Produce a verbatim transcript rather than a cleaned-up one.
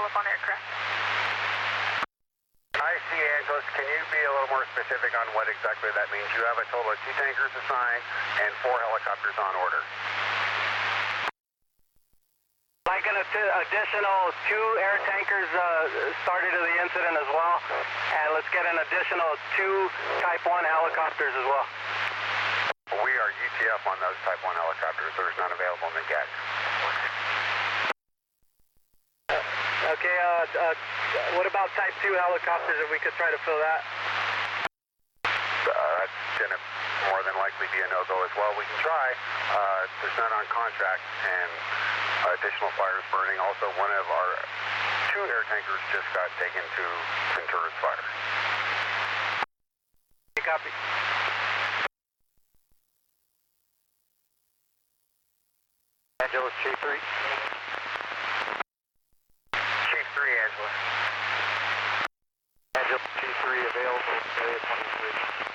up on aircraft. I see, Angeles. Can you be a little more specific on what exactly that means? You have a total of two tankers assigned and four helicopters on order. Like an additional two air tankers uh, started to the incident as well, and let's get an additional two Type one helicopters as well. We are U T F on those Type one helicopters. There's none available in the G A C. Okay, uh, uh, what about Type two helicopters, if we could try to fill that? Uh, that's going to more than likely be a no-go as well. We can try. Uh, there's none on contract, and additional fires burning. Also, one of our two air tankers just got taken to Ventura's fire. Copy. Angeles, Chief three. Chief three, Angeles. Angeles, Chief three available, area twenty-three.